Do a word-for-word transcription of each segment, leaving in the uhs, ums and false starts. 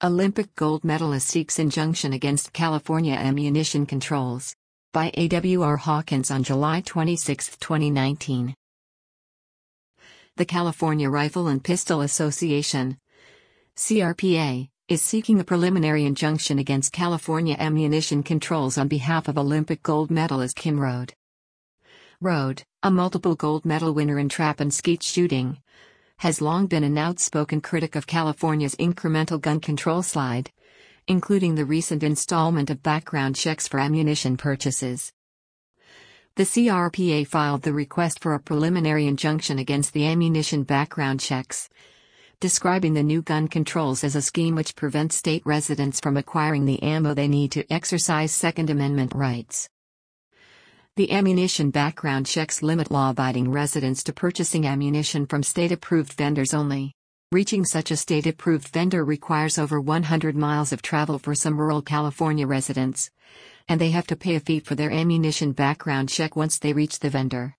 Olympic gold medalist seeks injunction against California ammunition controls. By A W R Hawkins on July twenty-sixth, twenty nineteen. The California Rifle and Pistol Association, C R P A, is seeking a preliminary injunction against California ammunition controls on behalf of Olympic gold medalist Kim Rhode. Rhode, a multiple gold medal winner in trap and skeet shooting, has long been an outspoken critic of California's incremental gun control slide, including the recent installment of background checks for ammunition purchases. The C R P A filed the request for a preliminary injunction against the ammunition background checks, describing the new gun controls as a scheme which prevents state residents from acquiring the ammo they need to exercise Second Amendment rights. The ammunition background checks limit law-abiding residents to purchasing ammunition from state-approved vendors only. Reaching such a state-approved vendor requires over one hundred miles of travel for some rural California residents, and they have to pay a fee for their ammunition background check once they reach the vendor.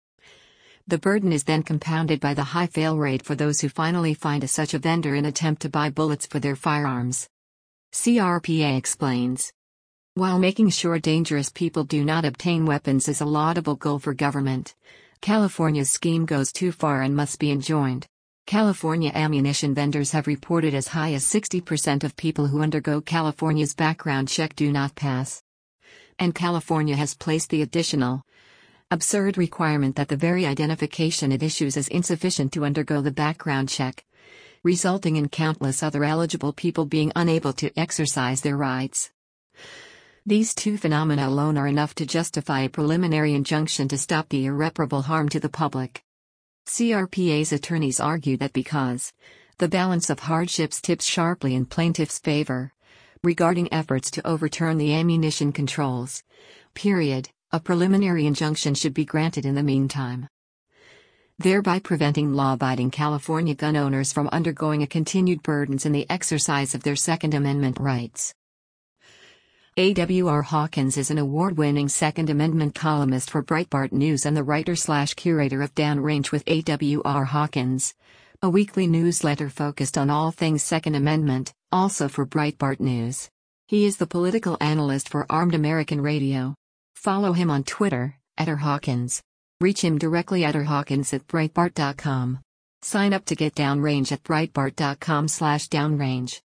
The burden is then compounded by the high fail rate for those who finally find a such a vendor and attempt to buy bullets for their firearms. C R P A explains. While making sure dangerous people do not obtain weapons is a laudable goal for government, California's scheme goes too far and must be enjoined. California ammunition vendors have reported as high as sixty percent of people who undergo California's background check do not pass. And California has placed the additional, absurd requirement that the very identification it issues is insufficient to undergo the background check, resulting in countless other eligible people being unable to exercise their rights. These two phenomena alone are enough to justify a preliminary injunction to stop the irreparable harm to the public. C R P A's attorneys argue that because the balance of hardships tips sharply in plaintiffs' favor regarding efforts to overturn the ammunition controls, period, a preliminary injunction should be granted in the meantime, thereby preventing law-abiding California gun owners from undergoing a continued burdens in the exercise of their Second Amendment rights. A W R Hawkins is an award-winning Second Amendment columnist for Breitbart News and the writer-slash-curator of Downrange with A W R Hawkins, a weekly newsletter focused on all things Second Amendment, also for Breitbart News. He is the political analyst for Armed American Radio. Follow him on Twitter, at r hawkins. Reach him directly at r hawkins at breitbart dot com. Sign up to get Downrange at breitbart dot com slash downrange.